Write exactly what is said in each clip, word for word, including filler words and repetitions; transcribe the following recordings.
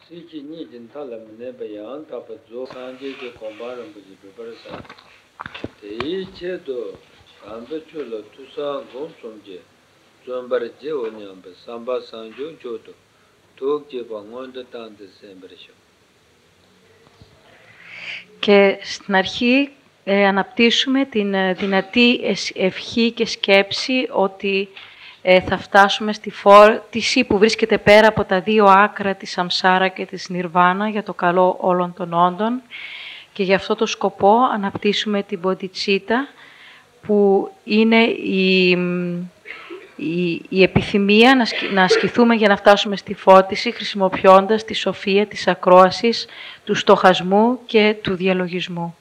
Siki ni jintala mene bayan tapa zo sanje ke kombaran buji bibarasa. Teyi che do kanda chula tusa gom somje. Zombar je onyamba samba sanjo jodo. Tok je pa ngonda tante semberisho. Και στην αρχή ε, αναπτύσσουμε την ε, δυνατή ευχή και σκέψη ότι ε, θα φτάσουμε στη φόρτιση που βρίσκεται πέρα από τα δύο άκρα της Σαμσάρα και της Νιρβάνα για το καλό όλων των όντων. Και για αυτό το σκοπό αναπτύσσουμε την Bodhicitta, που είναι η, η, η επιθυμία να, σκ, να ασκηθούμε για να φτάσουμε στη φώτιση, χρησιμοποιώντας τη σοφία της ακρόασης, του στοχασμού και του διαλογισμού.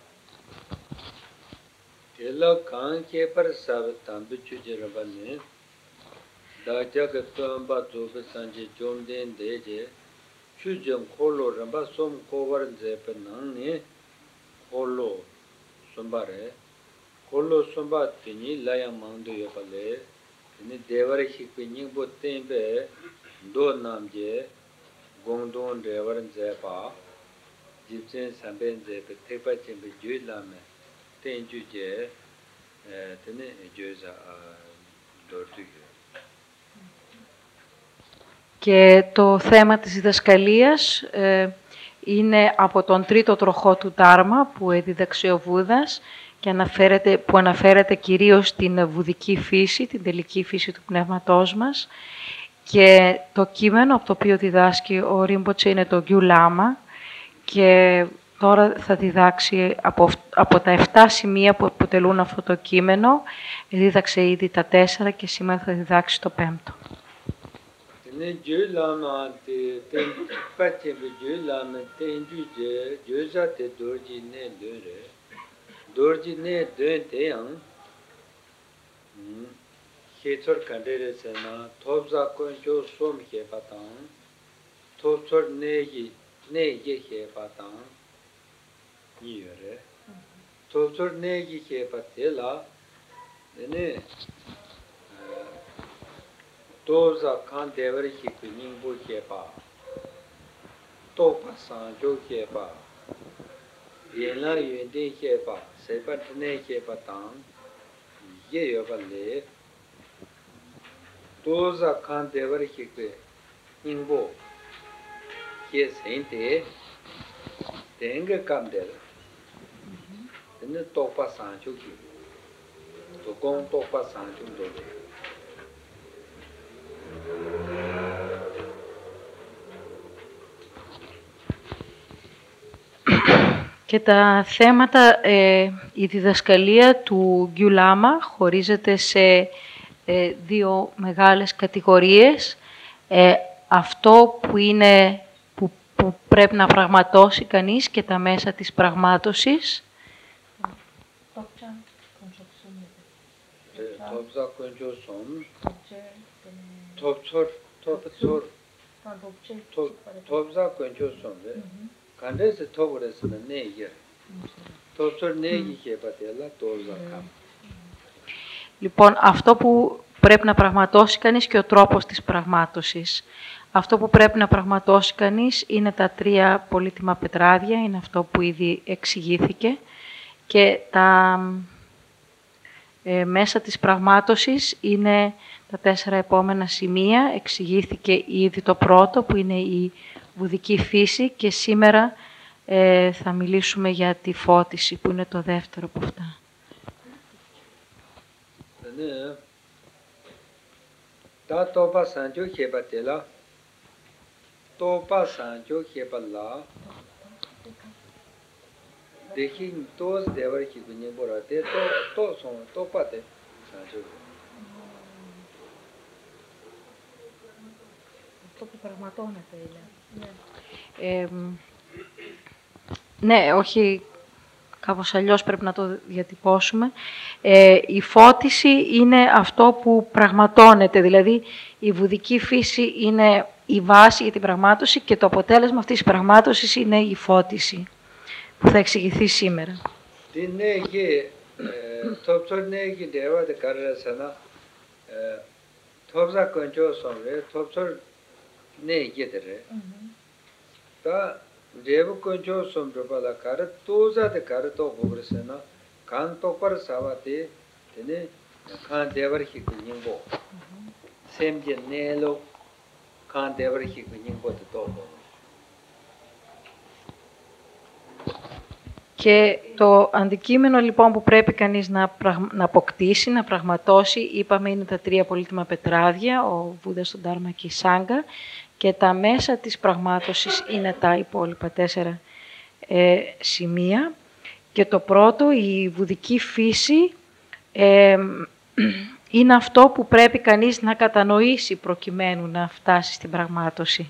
Kolo somba tini laya mangdo yopale, tini devara hikpi nyingbo tenbe do namje, gongdong devaran zepa, jibsen samben zepe, tekpa chenpe jui lame, tenju je, tini juiza dortuyo. Και το θέμα της διδασκαλίας ε, είναι από τον τρίτο τροχό του Ντάρμα που έδιδαξε ο Βούδας και αναφέρεται, που αναφέρεται κυρίως στην βουδική φύση, την τελική φύση του πνεύματός μας. Και το κείμενο από το οποίο διδάσκει ο Ρίμποτσε είναι το Γκιου Λάμα και τώρα θα διδάξει από, από τα εφτά σημεία που αποτελούν αυτό το κείμενο. Δίδαξε ήδη τα τέσσερα και σήμερα θα διδάξει το πέμπτο. Ne Dieu lama te ten pache be Dieu lama ten ju je Dieu za te dorji ne de re dorji ne de te yang khechor kandere se na thobza kon jo som ke patang thobchor ne gi ne ye ke patang ni re thobchor ne gi ke patela ne Toza kan devar hikpi nyingbo kepa, topa sanjo kepa, yenla yunden kepa, sepa tene kepa tang, ye yoba le, toza kan devar hikpi nyingbo ke sente, tenga kamdel, tene topa sanjo kepa, tokong topa sanjo dole. Και τα θέματα, ε, η διδασκαλία του Γκιου Λάμα χωρίζεται σε ε, δύο μεγάλες κατηγορίες. Ε, αυτό που, είναι, που, που πρέπει να πραγματώσει κανείς και τα μέσα της πραγμάτωσης. Καντές τόπορες με νέγερ. Τόψορ νέγη και πατέλα, τόζα κάμ. Λοιπόν, αυτό που πρέπει να πραγματώσει κανείς και ο τρόπος της πραγμάτωσης. Αυτό που πρέπει να πραγματώσει κανείς είναι τα τρία πολύτιμα πετράδια, είναι αυτό που ήδη εξηγήθηκε. Και τα ε, μέσα της πραγμάτωσης είναι τα τέσσερα επόμενα σημεία. Εξηγήθηκε ήδη το πρώτο που είναι η βουδική φύση και σήμερα ε, θα μιλήσουμε για τη φώτιση που είναι το δεύτερο από αυτά. Ναι, τα τόπα σαντιό χεπατέλα, τόπα σαντιό χεπαλά, δεχήν τός δεύαρχη κουνιέ μποράτε, τόσον, τόπατε σαντιό. Αυτό που πραγματώνεται είναι. Ναι. Ε, ναι, όχι, κάπως αλλιώς πρέπει να το διατυπώσουμε. Ε, η φώτιση είναι αυτό που πραγματώνεται, δηλαδή η βουδική φύση είναι η βάση για την πραγμάτωση και το αποτέλεσμα αυτής της πραγμάτωσης είναι η φώτιση, που θα εξηγηθεί σήμερα. Την έχει, τόψορ νέγει δεύατε καρρασανα, τόψα κοντζόσον ρε, τόψορ νέγει ρε. 다 제부 건조 sombrobala kar toza de kar to bogresena kan to par savate tene kan devar hi kuningbo semje nelo kan devar hi kuningbo to. Και το αντικείμενο λοιπόν που πρέπει κανείς να, πραγ... να αποκτήσει, να πραγματώσει, είπαμε είναι τα τρία πολύτιμα πετράδια, ο Βούδας, τον Ντάρμα και η Σάγκα, και τα μέσα της πραγμάτωσης είναι τα υπόλοιπα τέσσερα ε, σημεία. Και το πρώτο, η βουδική φύση, ε, είναι αυτό που πρέπει κανείς να κατανοήσει προκειμένου να φτάσει στην πραγμάτωση.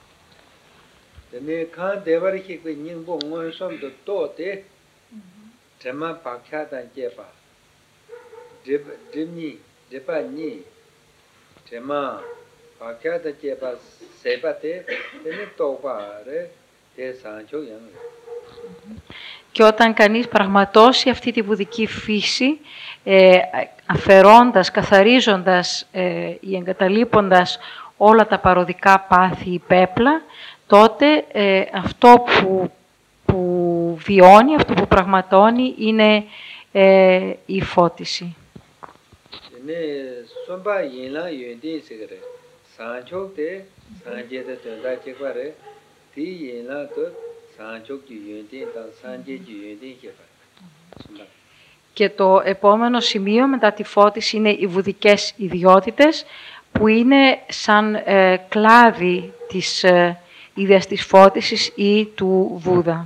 Ne kan devar hi ku ningbo ngon som do to te tema pakha dan je pa dib dimni depa ni tema pakha da je pa se pa te ne to pa re te san chou yang. Και όταν κανείς πραγματώσει αυτή τη βουδική φύση, ε, αφαιρώντας, καθαρίζοντας ε, ή εγκαταλείποντας όλα τα παροδικά πάθη ή πέπλα, τότε ε, αυτό που, που βιώνει, αυτό που πραγματώνει, είναι ε, η φώτιση. Ne somba yinla yundi sigre sanchok te sanje de tenda chekare ti yinla to sanchok ji yundi ta sanje ji yundi chepa. Και το επόμενο σημείο μετά τη φώτιση είναι οι βουδικές ιδιότητες, που είναι σαν ε, κλάδι της ε, ίδιας της φώτισης ή του Βούδα.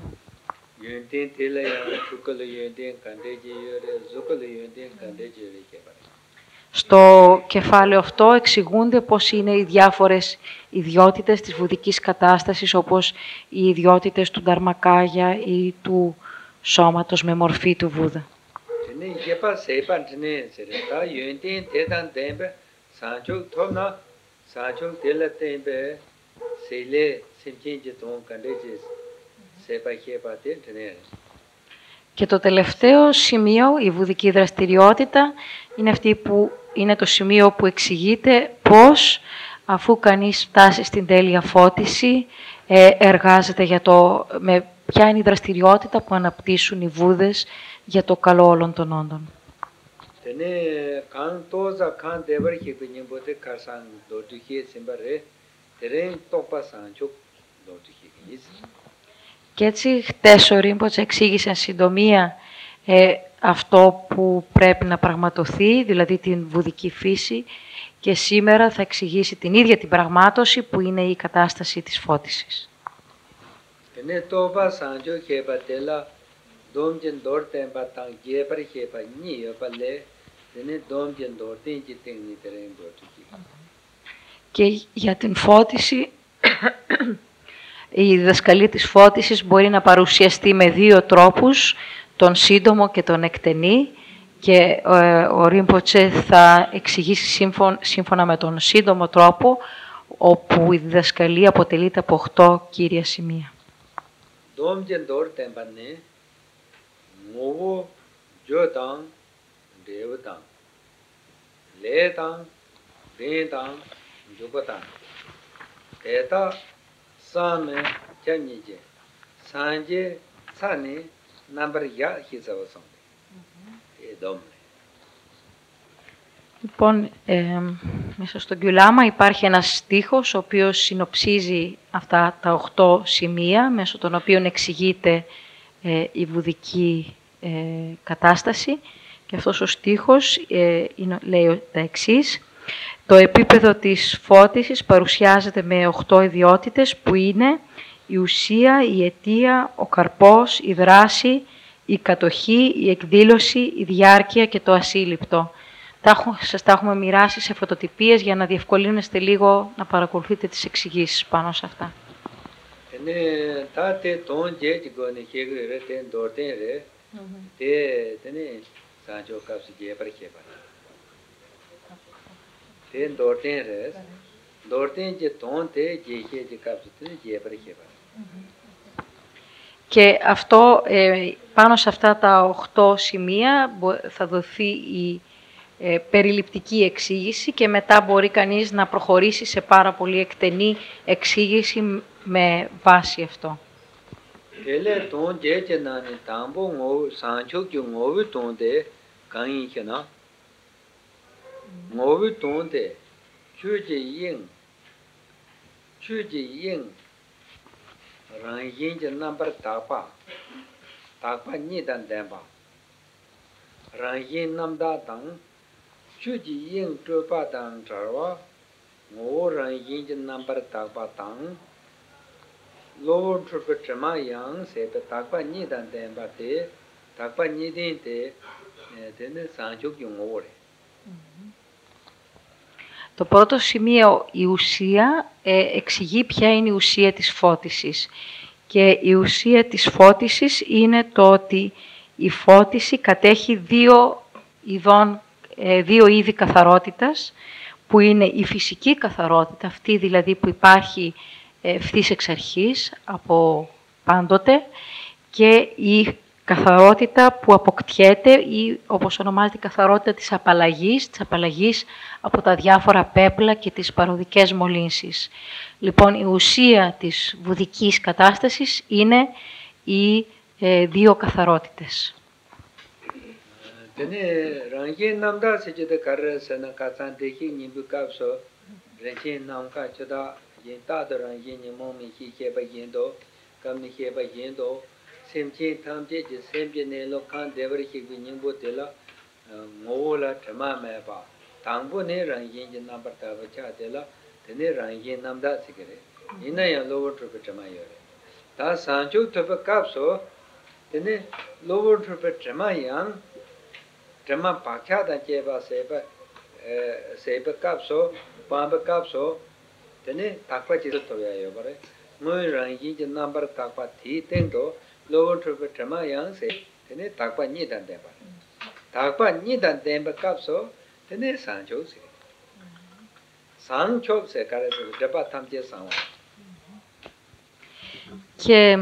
Στο κεφάλαιο αυτό εξηγούνται πώς είναι οι διάφορες ιδιότητες της βουδικής κατάστασης, όπως οι ιδιότητες του Νταρμακάγια ή του σώματος με μορφή του Βούδα. Και το τελευταίο σημείο, η βουδική δραστηριότητα, είναι αυτή που είναι το σημείο που εξηγείται πώς, αφού κανείς φτάσει στην τέλεια φώτιση, ε, εργάζεται για το, με ποια είναι η δραστηριότητα που αναπτύσσουν οι Βούδες για το καλό όλων των όντων. Και έτσι χτες ο Ρίμποτς εξήγησε εν συντομία ε, αυτό που πρέπει να πραγματοθεί, δηλαδή την βουδική φύση, και σήμερα θα εξηγήσει την ίδια την πραγμάτωση που είναι η κατάσταση της φώτισης. Και για την φώτιση, η διδασκαλία της φώτισης μπορεί να παρουσιαστεί με δύο τρόπους, τον σύντομο και τον εκτενή, και ε, ο Ρίμποτσε θα εξηγήσει σύμφων, σύμφωνα με τον σύντομο τρόπο, όπου η διδασκαλία αποτελείται από οκτώ κύρια σημεία. Same chanije sanje sane number ya hizawasan edom. Λοιπόν, ε, μέσα στον Γκιουλάμα υπάρχει ένας στίχος ο οποίος συνοψίζει αυτά τα οχτώ σημεία, μέσω των οποίων εξηγείται ε, η βουδική ε, κατάσταση, και αυτός ο στίχος ε, είναι, λέει τα εξής: το επίπεδο της φώτισης παρουσιάζεται με οκτώ ιδιότητες που είναι η ουσία, η αιτία, ο καρπός, η δράση, η κατοχή, η εκδήλωση, η διάρκεια και το ασύλληπτο. Τα έχω, σας τα έχουμε μοιράσει σε φωτοτυπίες για να διευκολύνεστε λίγο να παρακολουθείτε τις εξηγήσεις πάνω σε αυτά. Και αυτό, ε, πάνω σε αυτά τα οχτώ σημεία θα δοθεί η ε, περιληπτική εξήγηση, και μετά μπορεί κανείς να προχωρήσει σε πάρα πολύ εκτενή εξήγηση με βάση αυτό. Ele ton je je na ni tambo ngo sancho kyu ngo bi ton de kan yin che na ngo bi ton de chu ji yin chu ji yin ran yin je number ta pa ta pa ni dan den ba ran yin nam da dang chu ji yin tu pa dang tra wa ngo ran yin je number ta pa dang Lord Trupachama Yang said the Takpa Nidan Dembate, Takpa Nidin, then Sanjuk Yung Ore. Το πρώτο σημείο, η ουσία, ε, εξηγεί ποια είναι η ουσία της φώτισης. Και η ουσία της φώτισης είναι το ότι η φώτιση κατέχει δύο, ειδών, ε, δύο είδη καθαρότητας, που είναι η φυσική καθαρότητα, αυτή δηλαδή που υπάρχει ευθύς εξ αρχής, από πάντοτε, και η καθαρότητα που αποκτιέται ή όπως ονομάζεται η καθαρότητα της απαλλαγής, της απαλλαγής από τα διάφορα πέπλα και τις παροδικές μολύνσεις. Λοιπόν, η ουσία της βουδικής κατάστασης είναι οι ε, δύο καθαρότητες. Yin ta de ran yin ni mo mi hi ke ba yin do kam ni ke ba yin do sem che tham che je sem je ne lo khan de bar hi bi ning bo de la ngo la thama me ba tang bo ne ran yin je nam par ta ba cha de la de ne ran yin nam da si ke re yin na ya lo wo tru pa thama yo re ta san chu tu pa kap so de ne lo wo tru pa thama yang thama pa kya da che ba se ba se ba kap so pa ba kap so Tene takpa chisa toya yo bare, ngoy rangi je number takpa thi tengdo, lower trupa trama yang se, tene takpa nyi dan den bare. Takpa nyi dan den ba kapso, tene sanchok se. Sanchok se kare se, japa tamche sanwa. Και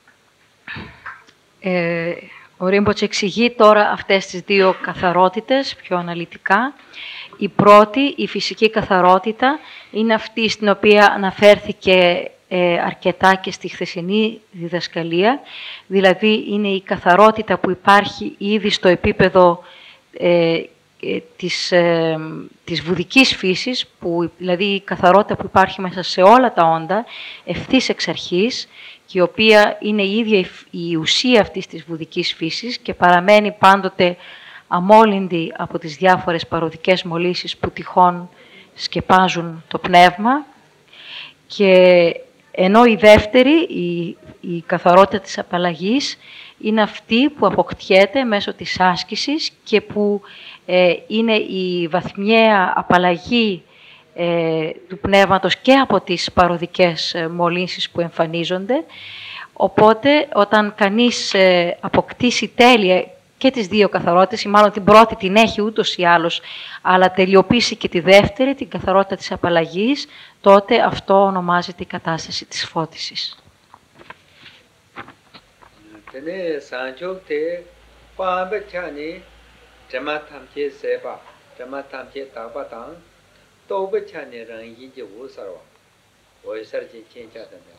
ε, ο Ρίμποτς εξηγεί τώρα αυτές τις δύο καθαρότητες πιο αναλυτικά. Η πρώτη, η φυσική καθαρότητα, είναι αυτή στην οποία αναφέρθηκε ε, αρκετά και στη χθεσινή διδασκαλία. Δηλαδή, είναι η καθαρότητα που υπάρχει ήδη στο επίπεδο ε, ε, της, ε, της βουδικής φύσης, που, δηλαδή η καθαρότητα που υπάρχει μέσα σε όλα τα όντα, ευθύς εξ αρχής, και η οποία είναι η ίδια η ουσία αυτής της βουδικής φύσης και παραμένει πάντοτε αμόλυντη από τις διάφορες παροδικές μολύσεις που τυχόν σκεπάζουν το πνεύμα. Και ενώ η δεύτερη, η, η καθαρότητα της απαλλαγής, είναι αυτή που αποκτιέται μέσω της άσκησης και που ε, είναι η βαθμιαία απαλλαγή ε, του πνεύματος και από τις παροδικές ε, μολύνσεις που εμφανίζονται. Οπότε, όταν κανείς ε, αποκτήσει τέλεια και τις δύο καθαρότητες, ή μάλλον την πρώτη την έχει ούτως ή άλλως, αλλά τελειοποιήσει και τη δεύτερη, την καθαρότητα της απαλλαγής, τότε αυτό ονομάζεται η κατάσταση της φώτισης. Tene sanchok te paamba chani jama thamche seba, jama thamche taba tang, toba chani rangi je wo sarwa, wo sar je chen cha dame.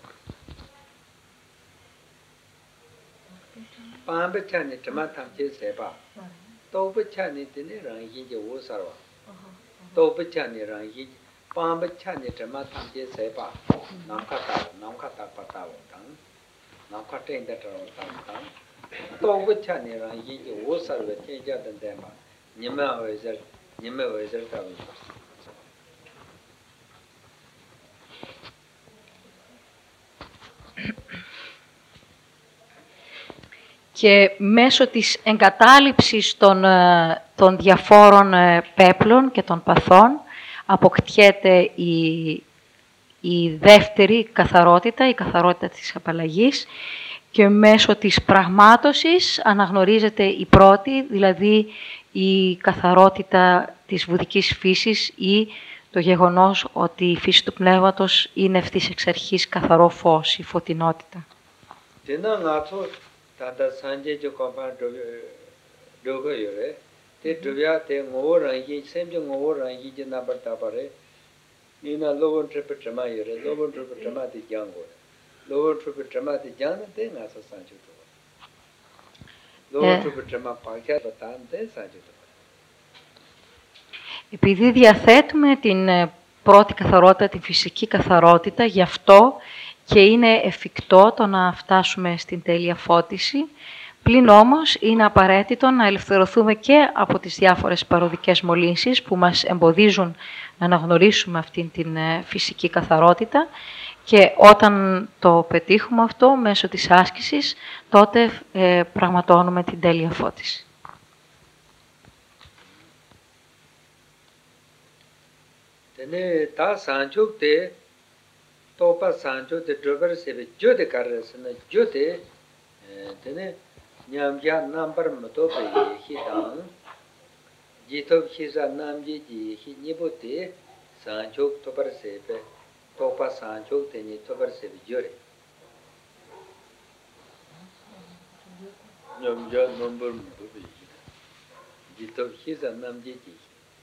Paamba chani jama thamche seba, toba chani tene rangi je wo sarwa, toba chani rangi, paamba chani jama thamche seba, namka ta, namka ta patawa tang. Nam katen da taro tam tam to wucha ni ran yi ji wo sar we chen ja den den ma nyima we zer nyima we zer ta we Και μέσω της εγκατάλειψης των, των διαφόρων πέπλων και των παθών αποκτιέται η, η δεύτερη καθαρότητα, η καθαρότητα της απαλλαγής, και μέσω της πραγμάτωσης αναγνωρίζεται η πρώτη, δηλαδή η καθαρότητα της βουδικής φύσης ή το γεγονός ότι η φύση του πνεύματος είναι ευθύς εξ αρχής καθαρό φως, η φωτεινότητα. Tata sanje jo kompa dogo yore, te dubya te ngowo rangi, semje ngowo rangi je nabar tabare, nina lobon trepe trema yore, lobon trepe trema di jango. lower trip drama the jan de na sa sanju to lower trip drama pakya batan de sanju to. Επειδή διαθέτουμε την πρώτη καθαρότητα, την φυσική καθαρότητα, γι' αυτό και είναι εφικτό το να φτάσουμε στην τέλεια φώτιση, πλην όμως είναι απαραίτητο να ελευθερωθούμε και από τις διάφορες παροδικές μολύνσεις που μας εμποδίζουν να αναγνωρίσουμε αυτήν την φυσική καθαρότητα και όταν το πετύχουμε αυτό μέσω της άσκησης, τότε ε, πραγματώνουμε την τέλεια φώτιση. Tene ta sanchuk te topa sanchuk te drover sebe jote karasana jote tene nyamja number mato pe hi dang jitop khisa namji ji hi nibote sanchuk topar sebe topa sanchuk te ni topar sebe jore nyamja number mato pe jitop khisa namji ji.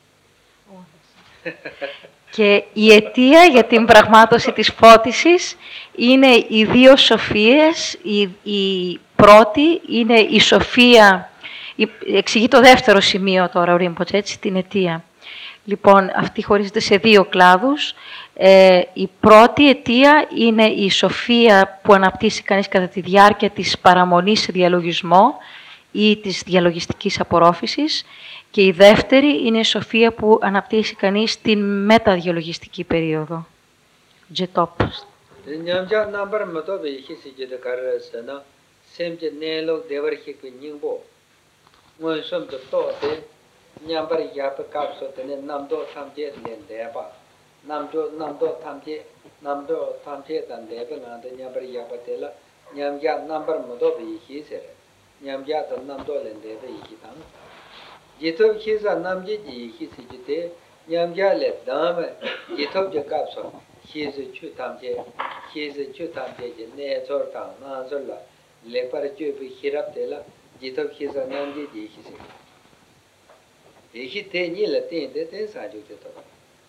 Και η αιτία για την πραγμάτωση της φώτισης είναι οι δύο σοφίες. Η, η πρώτη είναι η σοφία, η, εξηγεί το δεύτερο σημείο τώρα ο Ρίμποτς, έτσι, την αιτία. Λοιπόν, αυτή χωρίζεται σε δύο κλάδους. Ε, η πρώτη αιτία είναι η σοφία που αναπτύσσει κανείς κατά τη διάρκεια της παραμονής σε διαλογισμό ή της διαλογιστικής απορρόφησης. Και η δεύτερη είναι η σοφία που αναπτύσσει κανείς στην μεταδιαλογιστική περίοδο. Τζετόπ. Nyamja number mato be hi si je de karasana semje nelo devar hi ku ningbo mon som to to de nyambar ya pa kap so de namdo thamje len de ba namdo namdo thamje namdo thamje dan de ba na de nyambar ya pa de la nyamja number mato be hi se nyamja to namdo len de be hi tang jitop khisa namje ji hi si je de nyamja le dam jitop je kap so khisa chu thamje khisa chu thamje je ne chor ta na chor la le par chu bi khirap de la jitop khisa namje ji hi si de hi te ni la te de te sa ju de to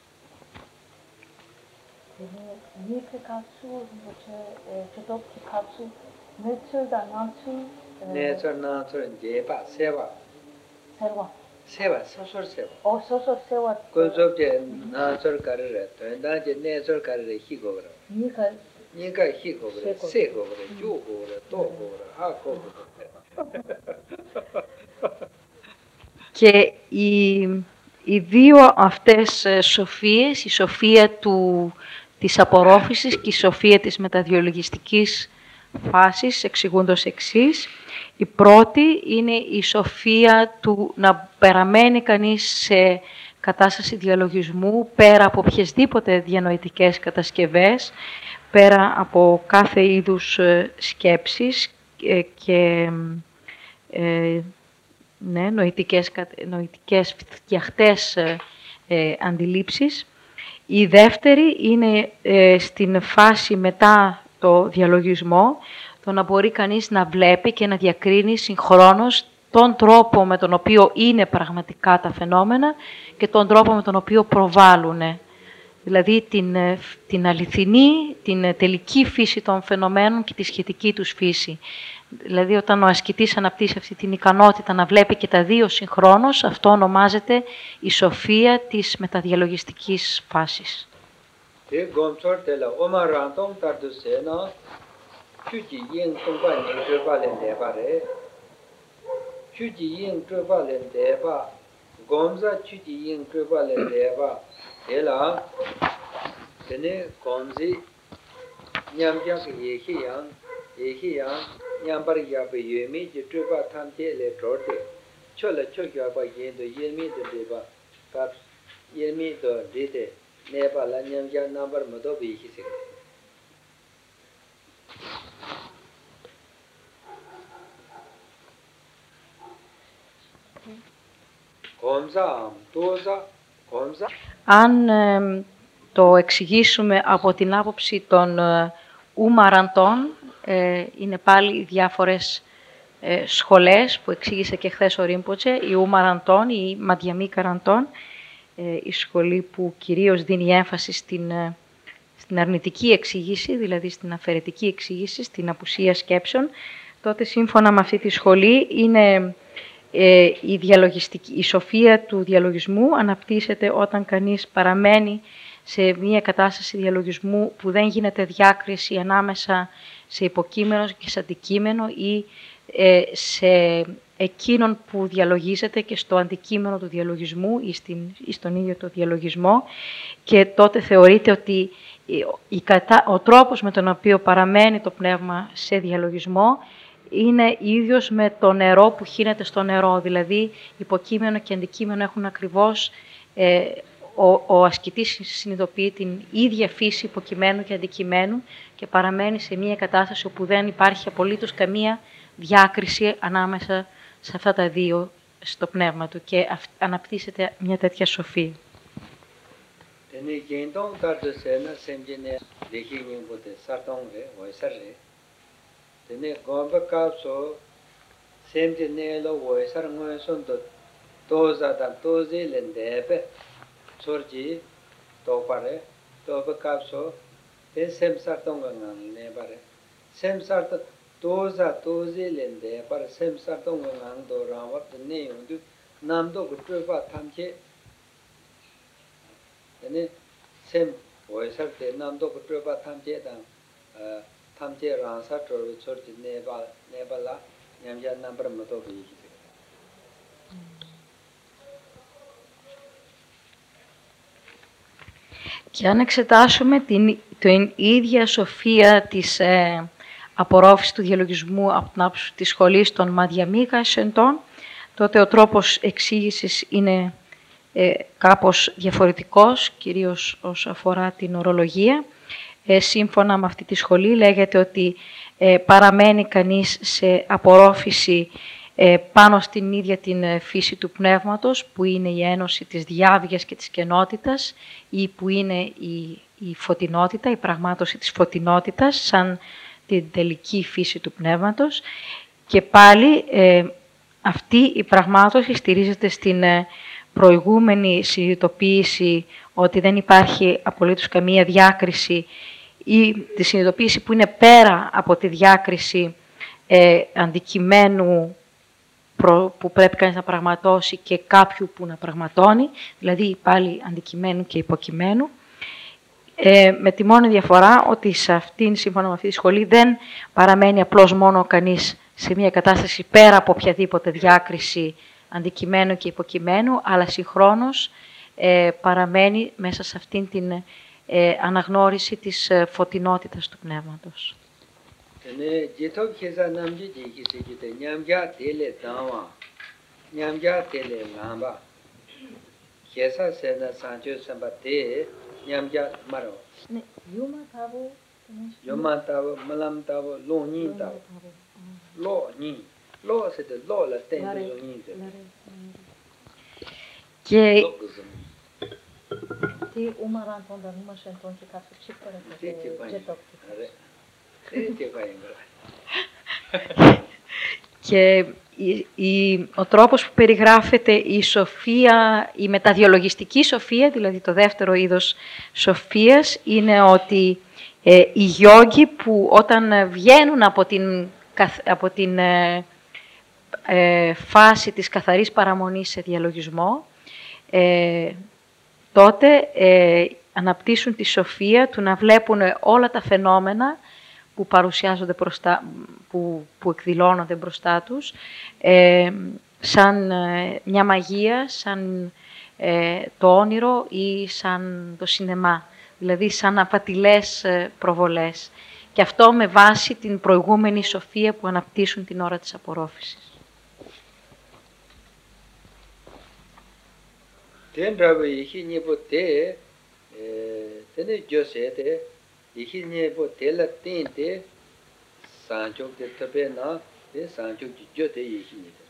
ni ke katsu boche jitop ke katsu ne chur da na chu ne chor na chor je pa se ba serwa seva sosor seva o sosor seva concept je na chor kar re to da je ne chor kar re hi go ra ni ka ni ka hi go ra se go ra ju go ra to go ra ha go ra. Και οι, οι δύο αυτές σοφίες, η σοφία του, της απορρόφησης και η σοφία της μεταδιολογιστικής φάσης, εξηγούντος εξής. Η πρώτη είναι η σοφία του να παραμένει κανείς σε κατάσταση διαλογισμού πέρα από οποιασδήποτε διανοητικές κατασκευές, πέρα από κάθε είδους σκέψεις και ε, ναι, νοητικές, νοητικές φτιαχτές ε, αντιλήψεις. Η δεύτερη είναι ε, στην φάση μετά το διαλογισμό, το να μπορεί κανείς να βλέπει και να διακρίνει συγχρόνως τον τρόπο με τον οποίο είναι πραγματικά τα φαινόμενα και τον τρόπο με τον οποίο προβάλλουν. Δηλαδή την, την αληθινή, την τελική φύση των φαινομένων και τη σχετική τους φύση. Δηλαδή όταν ο ασκητής αναπτύσσει αυτή την ικανότητα να βλέπει και τα δύο συγχρόνως, αυτό ονομάζεται η σοφία της μεταδιαλογιστικής φάσης. Nyambar ya ba yemi ji truba tham che le trote chola chokya ba yen do yemi de de ba kap yemi do de de ne ba la nyam ya number ma do bi hi se komza toza komza. Αν ε, το εξηγήσουμε από την άποψη των ε, ουμαραντών, Ε, είναι πάλι οι διάφορες ε, σχολές που εξήγησε και χθες ο Ρίμποτσε, η Ουμαραντών, η Μαντιαμή Καραντών, ε, η σχολή που κυρίως δίνει έμφαση στην, ε, στην αρνητική εξήγηση, δηλαδή στην αφαιρετική εξήγηση, στην απουσία σκέψεων, τότε σύμφωνα με αυτή τη σχολή είναι ε, η, διαλογιστική, η σοφία του διαλογισμού αναπτύσσεται όταν κανείς παραμένει σε μια κατάσταση διαλογισμού που δεν γίνεται διάκριση ανάμεσα σε υποκείμενο και σε αντικείμενο ή ε, σε εκείνον που διαλογίζεται και στο αντικείμενο του διαλογισμού ή, στην, ή στον ίδιο το διαλογισμό, και τότε θεωρείται ότι η κατα... ο τρόπος με τον οποίο παραμένει το πνεύμα σε διαλογισμό είναι ίδιος με το νερό που χύνεται στο νερό, δηλαδή υποκείμενο και αντικείμενο έχουν ακριβώς, ε, ο, ο ασκητής συνειδητοποιεί την ίδια φύση υποκειμένου και αντικειμένου και παραμένει σε μια κατάσταση όπου δεν υπάρχει απολύτως καμία διάκριση ανάμεσα σε αυτά τα δύο στο πνεύμα του και αναπτύσσεται μια τέτοια σοφία. Toza toze lende par sem sartong ngang do rawap ne yundu nam do gutwe ba thamche ne sem oisar te nam do gutwe ba thamche dang thamche rasa tro chor ji ne ba ne ba la nyam ya number mo to bi. Και αν εξετάσουμε την, την ίδια σοφία της ε, απορρόφηση του διαλογισμού από την άποψη της σχολής των Μαδιαμίγα Σεντών, τότε ο τρόπος εξήγησης είναι ε, κάπως διαφορετικός, κυρίως όσο αφορά την ορολογία. Ε, σύμφωνα με αυτή τη σχολή λέγεται ότι ε, παραμένει κανείς σε απορρόφηση ε, πάνω στην ίδια την φύση του πνεύματος, που είναι η ένωση της διάβγειας και της κενότητας, ή που είναι η, η φωτεινότητα, η πραγμάτωση της φωτεινότητας, σαν την τελική φύση του πνεύματος, και πάλι ε, αυτή η πραγμάτωση στηρίζεται στην ε, προηγούμενη συνειδητοποίηση ότι δεν υπάρχει απολύτως καμία διάκριση, ή τη συνειδητοποίηση που είναι πέρα από τη διάκριση ε, αντικειμένου προ, που πρέπει κανείς να πραγματώσει και κάποιου που να πραγματώνει, δηλαδή πάλι αντικειμένου και υποκειμένου. Ε, με τη μόνη διαφορά ότι σε αυτήν, σύμφωνα με αυτή τη σχολή, δεν παραμένει απλώς μόνο κανείς σε μια κατάσταση πέρα από οποιαδήποτε διάκριση αντικειμένου και υποκειμένου, αλλά συγχρόνως ε, παραμένει μέσα σε αυτήν την ε, αναγνώριση της ε, φωτεινότητας του πνεύματος. Nyamja maro. Yuma tabo. Yuma tabo, malam tabo, lo ni tabo. Lo ni. Lo se de lo la ten lo ni. Και τι umaran τον δεν μας εντών και κάποιο τσίπερα και τζετόκτη. Και η, η, ο τρόπος που περιγράφεται η σοφία, η μεταδιολογιστική σοφία, δηλαδή το δεύτερο είδος σοφίας, είναι ότι ε, οι γιόγκοι που όταν βγαίνουν από την, από την ε, ε, φάση της καθαρής παραμονής σε διαλογισμό, ε, τότε ε, αναπτύσσουν τη σοφία του να βλέπουν όλα τα φαινόμενα που παρουσιάζονται μπροστά, που, που εκδηλώνονται μπροστά τους, ε, σαν ε, μια μαγεία, σαν ε, το όνειρο ή σαν το σινεμά, δηλαδή σαν απατηλές ε, προβολές. Και αυτό με βάση την προηγούμενη σοφία που αναπτύσσουν την ώρα της απορρόφησης. Δεν ράβε είχε νιποτε, δεν είναι γιωσέτε, είχε νιποτε λατίντε, σάντσοκ τε ταπένα, δε σάντσοκ γιώτε είχε νιποτε.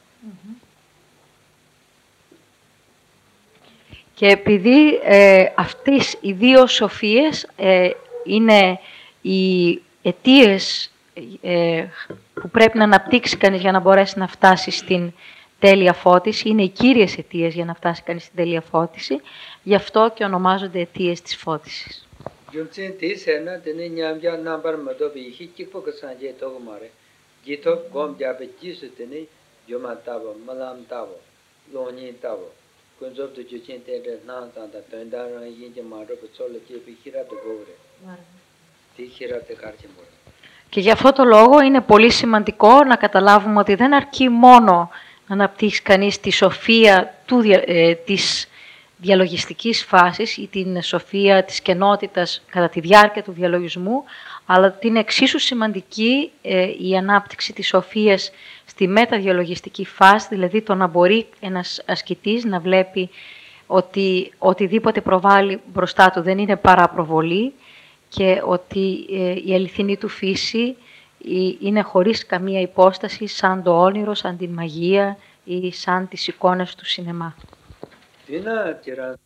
Και επειδή ε, αυτές οι δύο σοφίες ε, είναι οι αιτίες ε, που πρέπει να αναπτύξει κανείς για να μπορέσει να φτάσει στην τέλεια φώτιση, είναι οι κύριες αιτίες για να φτάσει κανείς στην τέλεια φώτιση, γι' αυτό και ονομάζονται αιτίες της φώτισης. Jumsin Tisena, the Nyamja number Madobi, Hikipoka Sanje Togomare, Gito, Gom Jabe Jisutini, Yomatabo, Malam Tabo, Loni Tabo, Kunzop to Juchin Ted Nanta, Tendara, Yinjamaro, Sola Jibi Hira the Gore, Hira the Karchimur. Και γι' αυτό το λόγο είναι πολύ σημαντικό να καταλάβουμε ότι δεν αρκεί μόνο να αναπτύξει κανείς τη σοφία του, ε, της διαλογιστικής φάσης ή την σοφία της κενότητας κατά τη διάρκεια του διαλογισμού, αλλά ότι είναι εξίσου σημαντική ε, η ανάπτυξη της σοφίας στη μεταδιαλογιστική φάση, δηλαδή το να μπορεί ένας ασκητής να βλέπει ότι οτιδήποτε προβάλλει μπροστά του δεν είναι παραπροβολή και ότι ε, η αληθινή του φύση είναι χωρίς καμία υπόσταση σαν το όνειρο, σαν την μαγεία ή σαν τις εικόνες του σινεμά. Dina Tiran